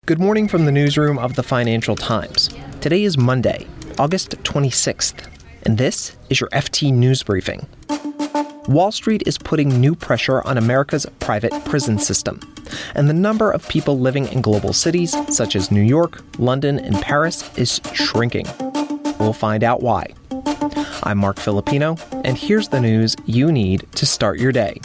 Good morning from the newsroom of the Financial Times. Today is Monday, August 26th, and this is your FT News Briefing. Wall Street is putting new pressure on America's private prison system, and the number of people living in global cities such as New York, London, and Paris is shrinking. We'll find out why. I'm Mark Filipino, and here's the news you need to start your day.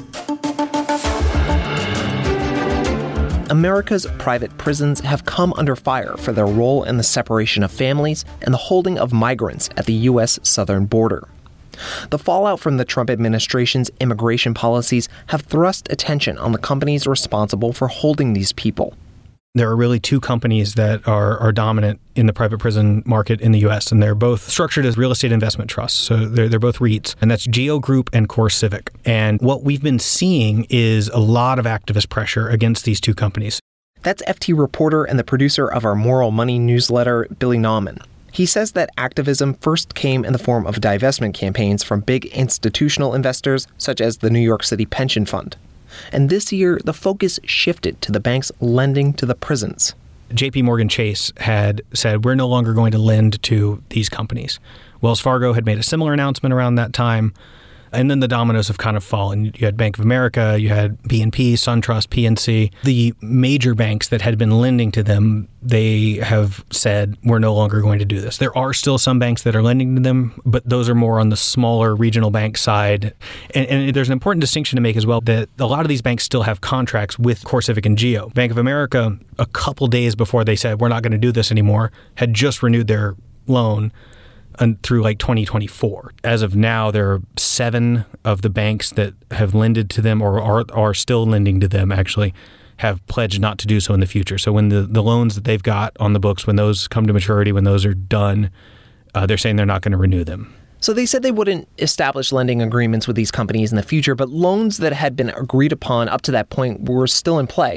America's private prisons have come under fire for their role in the separation of families and the holding of migrants at the U.S. southern border. The fallout from the Trump administration's immigration policies have thrust attention on the companies responsible for holding these people. There are really two companies that are dominant in the private prison market in the U.S., and they're both structured as real estate investment trusts. So they're both REITs, and that's GEO Group and CoreCivic. And what we've been seeing is a lot of activist pressure against these two companies. That's FT reporter and the producer of our Moral Money newsletter, Billy Nauman. He says that activism first came in the form of divestment campaigns from big institutional investors such as the New York City Pension Fund. And this year, the focus shifted to the banks lending to the prisons. JP Morgan Chase had said, we're no longer going to lend to these companies. Wells Fargo had made a similar announcement around that time. And then the dominoes have kind of fallen. You had Bank of America, you had BNP, SunTrust, PNC. The major banks that had been lending to them, they have said, we're no longer going to do this. There are still some banks that are lending to them, but those are more on the smaller regional bank side. And there's an important distinction to make as well, that a lot of these banks still have contracts with CoreCivic and GEO. Bank of America, a couple days before they said, we're not going to do this anymore, had just renewed their loan through like 2024. As of now, there are 7 of the banks that have lended to them or are still lending to them, actually, have pledged not to do so in the future. So when the loans that they've got on the books, when those come to maturity, when those are done, they're saying they're not going to renew them. So they said they wouldn't establish lending agreements with these companies in the future, but loans that had been agreed upon up to that point were still in play.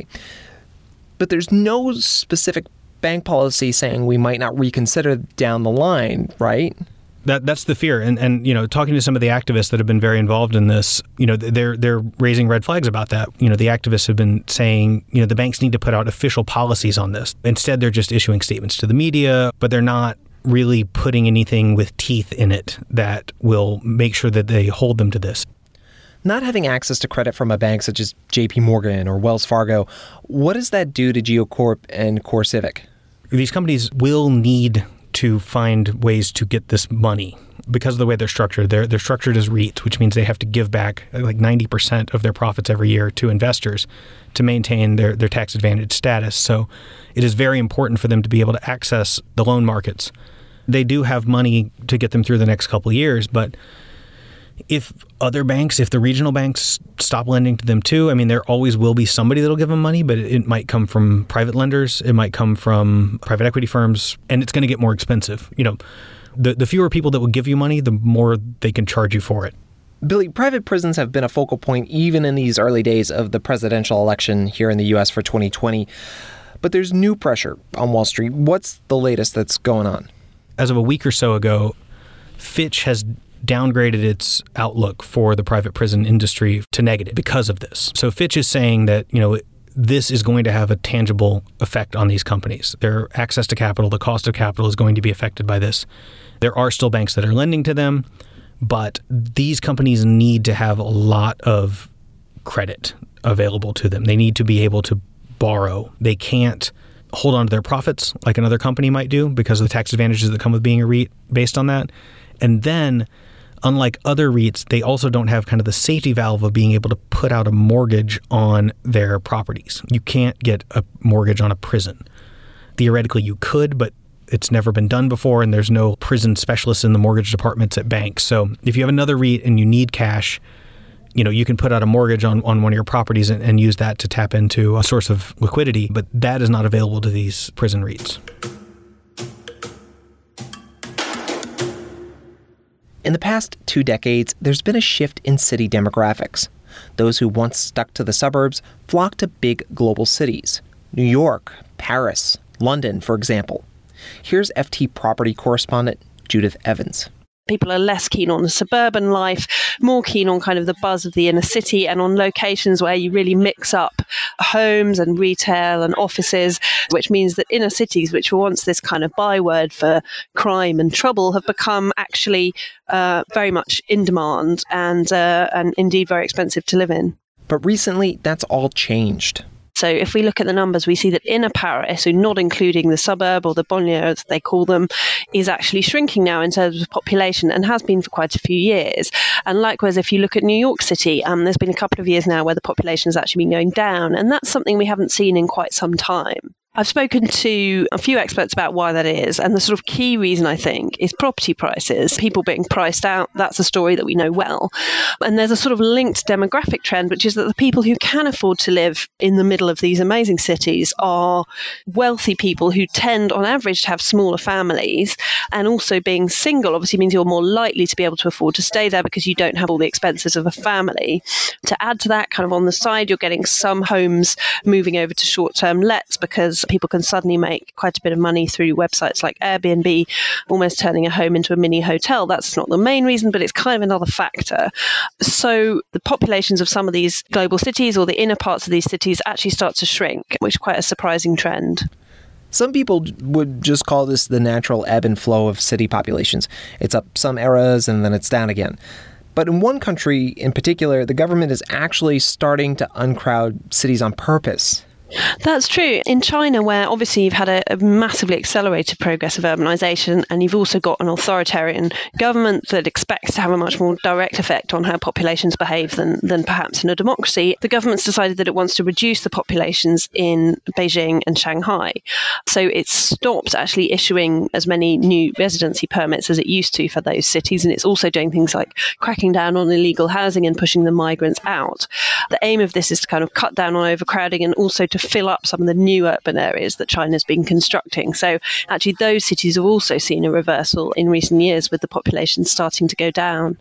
But there's no specific bank policy saying we might not reconsider down the line, right? That's the fear. And you know, talking to some of the activists that have been very involved in this, you know, they're raising red flags about that. You know, the activists have been saying, you know, the banks need to put out official policies on this. Instead, they're just issuing statements to the media, but they're not really putting anything with teeth in it that will make sure that they hold them to this. Not having access to credit from a bank such as JP Morgan or Wells Fargo, what does that do to GEO Corp and CoreCivic? These companies will need to find ways to get this money because of the way they're structured. They're structured as REITs, which means they have to give back like 90% of their profits every year to investors to maintain their tax advantage status. So it is very important for them to be able to access the loan markets. They do have money to get them through the next couple of years, but if other banks, if the regional banks stop lending to them too, I mean, there always will be somebody that'll give them money, but it might come from private lenders. It might come from private equity firms, and it's going to get more expensive. You know, the fewer people that will give you money, the more they can charge you for it. Billy, private prisons have been a focal point even in these early days of the presidential election here in the U.S. for 2020. But there's new pressure on Wall Street. What's the latest that's going on? As of a week or so ago, Fitch has downgraded its outlook for the private prison industry to negative because of this. So Fitch is saying that, you know, this is going to have a tangible effect on these companies. Their access to capital, the cost of capital is going to be affected by this. There are still banks that are lending to them, but these companies need to have a lot of credit available to them. They need to be able to borrow. They can't hold on to their profits like another company might do because of the tax advantages that come with being a REIT based on that. And then, unlike other REITs, they also don't have kind of the safety valve of being able to put out a mortgage on their properties. You can't get a mortgage on a prison. Theoretically, you could, but it's never been done before, and there's no prison specialists in the mortgage departments at banks. So if you have another REIT and you need cash, you know, you can put out a mortgage on one of your properties and use that to tap into a source of liquidity, but that is not available to these prison REITs. In the past 2 decades, there's been a shift in city demographics. Those who once stuck to the suburbs flock to big global cities. New York, Paris, London, for example. Here's FT property correspondent Judith Evans. People are less keen on the suburban life, more keen on kind of the buzz of the inner city and on locations where you really mix up homes and retail and offices, which means that inner cities, which were once this kind of byword for crime and trouble, have become actually very much in demand and indeed very expensive to live in. But recently, that's all changed. So if we look at the numbers, we see that inner Paris, so not including the suburb or the banlieue as they call them, is actually shrinking now in terms of population and has been for quite a few years. And likewise, if you look at New York City, there's been a couple of years now where the population has actually been going down. And that's something we haven't seen in quite some time. I've spoken to a few experts about why that is. And the sort of key reason, I think, is property prices. People being priced out. That's a story that we know well. And there's a sort of linked demographic trend, which is that the people who can afford to live in the middle of these amazing cities are wealthy people who tend, on average, to have smaller families. And also being single obviously means you're more likely to be able to afford to stay there because you don't have all the expenses of a family. To add to that, kind of on the side, you're getting some homes moving over to short-term lets because people can suddenly make quite a bit of money through websites like Airbnb, almost turning a home into a mini hotel. That's not the main reason, but it's kind of another factor. So the populations of some of these global cities or the inner parts of these cities actually start to shrink, which is quite a surprising trend. Some people would just call this the natural ebb and flow of city populations. It's up some eras and then it's down again. But in one country in particular, the government is actually starting to uncrowd cities on purpose. That's true. In China, where obviously you've had a massively accelerated progress of urbanization, and you've also got an authoritarian government that expects to have a much more direct effect on how populations behave than perhaps in a democracy, the government's decided that it wants to reduce the populations in Beijing and Shanghai. So it's stopped actually issuing as many new residency permits as it used to for those cities, and it's also doing things like cracking down on illegal housing and pushing the migrants out. The aim of this is to kind of cut down on overcrowding and also to fill up some of the new urban areas that China's been constructing. So actually those cities have also seen a reversal in recent years with the population starting to go down.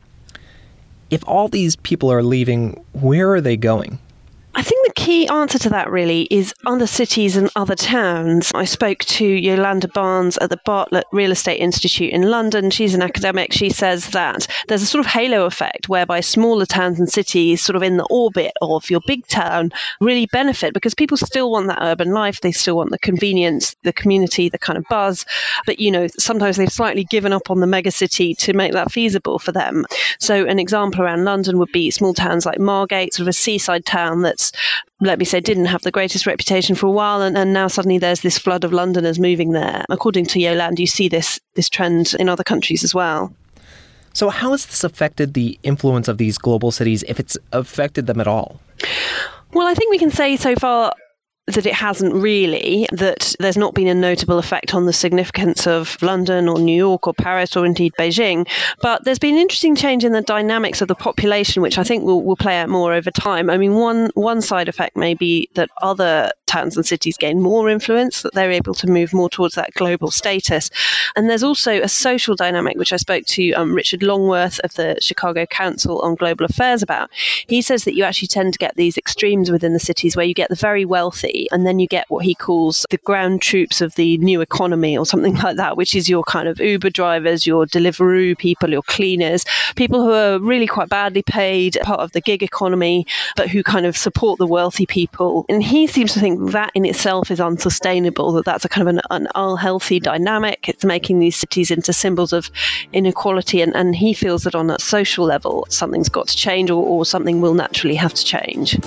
If all these people are leaving, where are they going? I think the key answer to that really is other cities and other towns. I spoke to Yolanda Barnes at the Bartlett Real Estate Institute in London. She's an academic. She says that there's a sort of halo effect whereby smaller towns and cities sort of in the orbit of your big town really benefit because people still want that urban life. They still want the convenience, the community, the kind of buzz. But, sometimes they've slightly given up on the megacity to make that feasible for them. So an example around London would be small towns like Margate, sort of a seaside town that's, let me say, didn't have the greatest reputation for a while, and now suddenly there's this flood of Londoners moving there. According to Yolande, you see this trend in other countries as well. So how has this affected the influence of these global cities, if it's affected them at all? Well, I think we can say so far that it hasn't really, that there's not been a notable effect on the significance of London or New York or Paris or indeed Beijing. But there's been an interesting change in the dynamics of the population, which I think will play out more over time. I mean, one side effect may be that other towns and cities gain more influence, that they're able to move more towards that global status. And there's also a social dynamic, which I spoke to Richard Longworth of the Chicago Council on Global Affairs about. He says that you actually tend to get these extremes within the cities where you get the very wealthy and then you get what he calls the ground troops of the new economy or something like that, which is your kind of Uber drivers, your Deliveroo people, your cleaners, people who are really quite badly paid, part of the gig economy, but who kind of support the wealthy people. And he seems to think that in itself is unsustainable, that that's a kind of an unhealthy dynamic. It's making these cities into symbols of inequality. And he feels that on a social level, something's got to change or something will naturally have to change.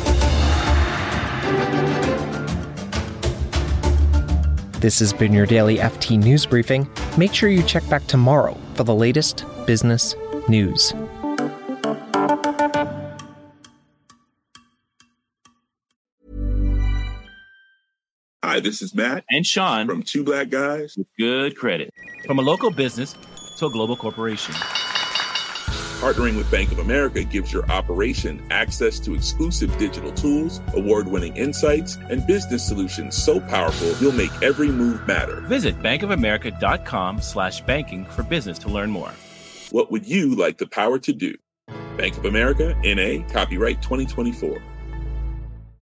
This has been your daily FT News Briefing. Make sure you check back tomorrow for the latest business news. Hi, this is Matt and Sean from Two Black Guys with Good Credit. From a local business to a global corporation. Partnering with Bank of America gives your operation access to exclusive digital tools, award-winning insights, and business solutions so powerful you'll make every move matter. Visit bankofamerica.com/banking for business to learn more. What would you like the power to do? Bank of America, N.A., copyright 2024.